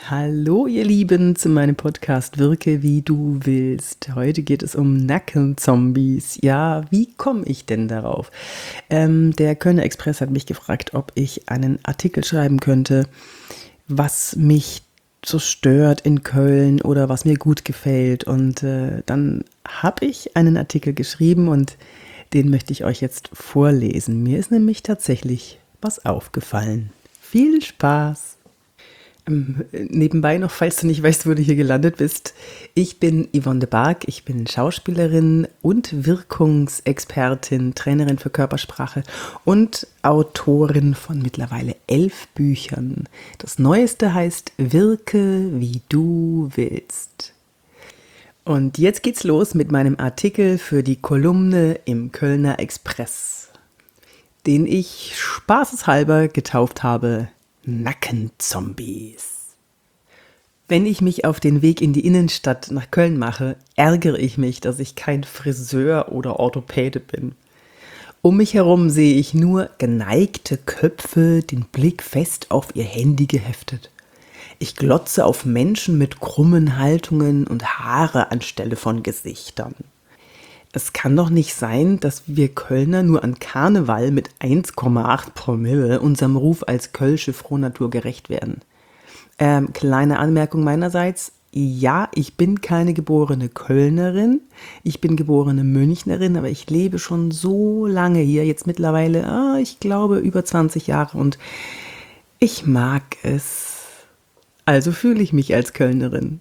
Hallo ihr Lieben zu meinem Podcast Wirke wie du willst. Heute geht es um Nackenzombies. Ja, wie komme ich denn darauf? Der Kölner Express hat mich gefragt, ob ich einen Artikel schreiben könnte, was mich so stört in Köln oder was mir gut gefällt. Und dann habe ich einen Artikel geschrieben und den möchte ich euch jetzt vorlesen. Mir ist nämlich tatsächlich was aufgefallen. Viel Spaß! Nebenbei noch, falls du nicht weißt, wo du hier gelandet bist. Ich bin Yvonne de Barg, ich bin Schauspielerin und Wirkungsexpertin, Trainerin für Körpersprache und Autorin von mittlerweile 11 Büchern. Das neueste heißt Wirke wie du willst. Und jetzt geht's los mit meinem Artikel für die Kolumne im Kölner Express, den ich spaßeshalber getauft habe Nackenzombies. Wenn ich mich auf den Weg in die Innenstadt nach Köln mache, ärgere ich mich, dass ich kein Friseur oder Orthopäde bin. Um mich herum sehe ich nur geneigte Köpfe, den Blick fest auf ihr Handy geheftet. Ich glotze auf Menschen mit krummen Haltungen und Haare anstelle von Gesichtern. Es kann doch nicht sein, dass wir Kölner nur an Karneval mit 1,8 Promille unserem Ruf als kölsche Frohnatur gerecht werden. Kleine Anmerkung meinerseits. Ja, ich bin keine geborene Kölnerin. Ich bin geborene Münchnerin, aber ich lebe schon so lange hier, jetzt mittlerweile, ich glaube, über 20 Jahre und ich mag es. Also fühle ich mich als Kölnerin.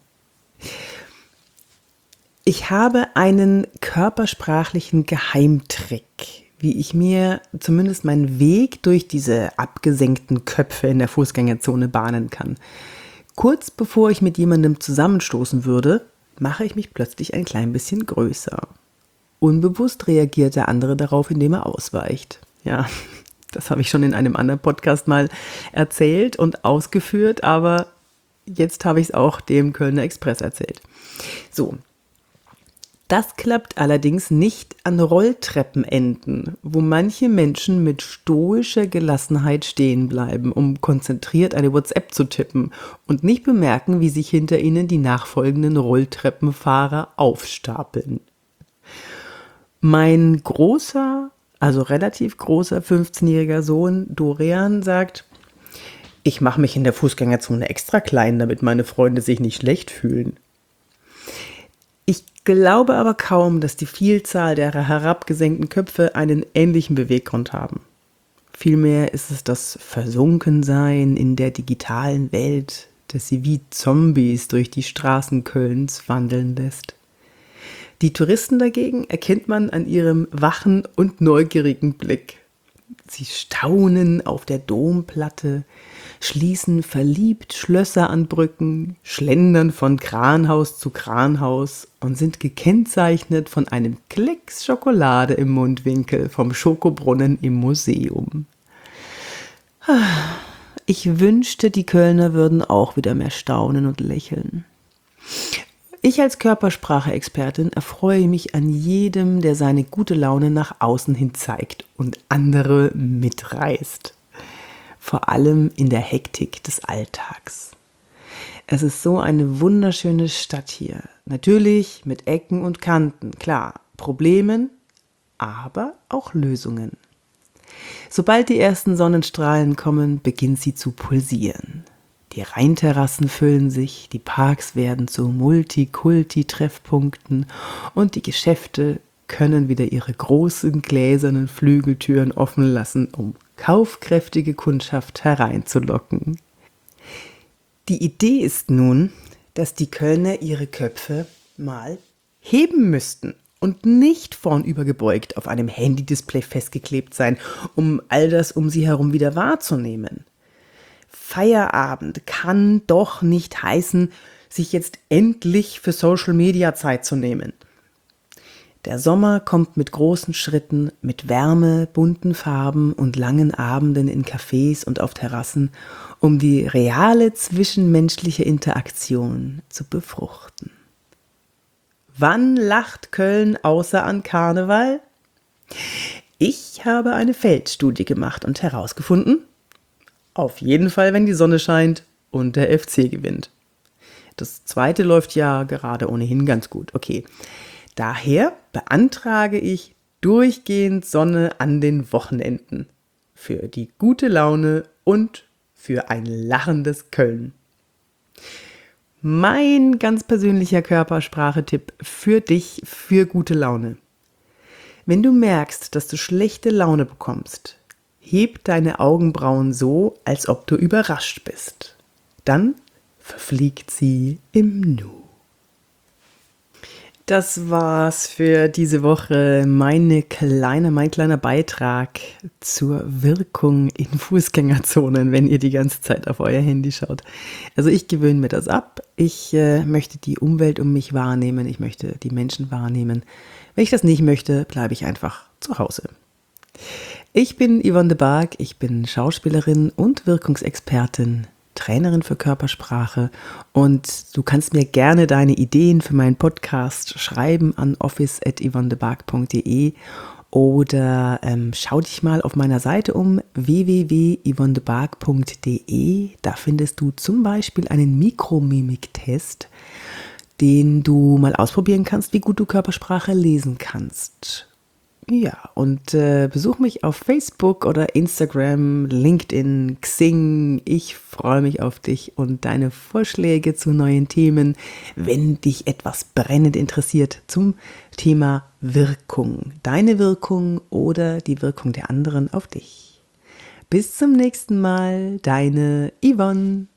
Ich habe einen körpersprachlichen Geheimtrick, wie ich mir zumindest meinen Weg durch diese abgesenkten Köpfe in der Fußgängerzone bahnen kann. Kurz bevor ich mit jemandem zusammenstoßen würde, mache ich mich plötzlich ein klein bisschen größer. Unbewusst reagiert der andere darauf, indem er ausweicht. Ja, das habe ich schon in einem anderen Podcast mal erzählt und ausgeführt, aber jetzt habe ich es auch dem Kölner Express erzählt. So. Das klappt allerdings nicht an Rolltreppenenden, wo manche Menschen mit stoischer Gelassenheit stehen bleiben, um konzentriert eine WhatsApp zu tippen und nicht bemerken, wie sich hinter ihnen die nachfolgenden Rolltreppenfahrer aufstapeln. Mein großer, also relativ großer 15-jähriger Sohn Dorian sagt: Ich mache mich in der Fußgängerzone extra klein, damit meine Freunde sich nicht schlecht fühlen. Ich glaube aber kaum, dass die Vielzahl der herabgesenkten Köpfe einen ähnlichen Beweggrund haben. Vielmehr ist es das Versunkensein in der digitalen Welt, das sie wie Zombies durch die Straßen Kölns wandeln lässt. Die Touristen dagegen erkennt man an ihrem wachen und neugierigen Blick. Sie staunen auf der Domplatte, schließen verliebt Schlösser an Brücken, schlendern von Kranhaus zu Kranhaus und sind gekennzeichnet von einem Klecks Schokolade im Mundwinkel vom Schokobrunnen im Museum. Ich wünschte, die Kölner würden auch wieder mehr staunen und lächeln. Ich als Körpersprache-Expertin erfreue mich an jedem, der seine gute Laune nach außen hin zeigt und andere mitreißt. Vor allem in der Hektik des Alltags. Es ist so eine wunderschöne Stadt hier. Natürlich mit Ecken und Kanten, klar, Problemen, aber auch Lösungen. Sobald die ersten Sonnenstrahlen kommen, beginnt sie zu pulsieren. Die Rheinterrassen füllen sich, die Parks werden zu Multikulti-Treffpunkten und die Geschäfte können wieder ihre großen gläsernen Flügeltüren offen lassen, um kaufkräftige Kundschaft hereinzulocken. Die Idee ist nun, dass die Kölner ihre Köpfe mal heben müssten und nicht vornüber gebeugt auf einem Handy-Display festgeklebt sein, um all das um sie herum wieder wahrzunehmen. Feierabend kann doch nicht heißen, sich jetzt endlich für Social Media Zeit zu nehmen. Der Sommer kommt mit großen Schritten, mit Wärme, bunten Farben und langen Abenden in Cafés und auf Terrassen, um die reale zwischenmenschliche Interaktion zu befruchten. Wann lacht Köln außer an Karneval? Ich habe eine Feldstudie gemacht und herausgefunden: auf jeden Fall, wenn die Sonne scheint und der FC gewinnt. Das zweite läuft ja gerade ohnehin ganz gut. Okay, daher beantrage ich durchgehend Sonne an den Wochenenden. Für die gute Laune und für ein lachendes Köln. Mein ganz persönlicher Körpersprache-Tipp für dich für gute Laune. Wenn du merkst, dass du schlechte Laune bekommst, heb deine Augenbrauen so, als ob du überrascht bist. Dann verfliegt sie im Nu. Das war's für diese Woche. Mein kleiner Beitrag zur Wirkung in Fußgängerzonen, wenn ihr die ganze Zeit auf euer Handy schaut. Also ich gewöhne mir das ab. Ich möchte die Umwelt um mich wahrnehmen. Ich möchte die Menschen wahrnehmen. Wenn ich das nicht möchte, bleibe ich einfach zu Hause. Ich bin Yvonne de Barg. Ich bin Schauspielerin und Wirkungsexpertin, Trainerin für Körpersprache, und du kannst mir gerne deine Ideen für meinen Podcast schreiben an office@yvonnedebarg.de oder schau dich mal auf meiner Seite um www.yvonnedebarg.de. Da findest du zum Beispiel einen Mikromimik-Test, den du mal ausprobieren kannst, wie gut du Körpersprache lesen kannst. Ja, und besuch mich auf Facebook oder Instagram, LinkedIn, Xing. Ich freue mich auf dich und deine Vorschläge zu neuen Themen, wenn dich etwas brennend interessiert zum Thema Wirkung. Deine Wirkung oder die Wirkung der anderen auf dich. Bis zum nächsten Mal, deine Yvonne.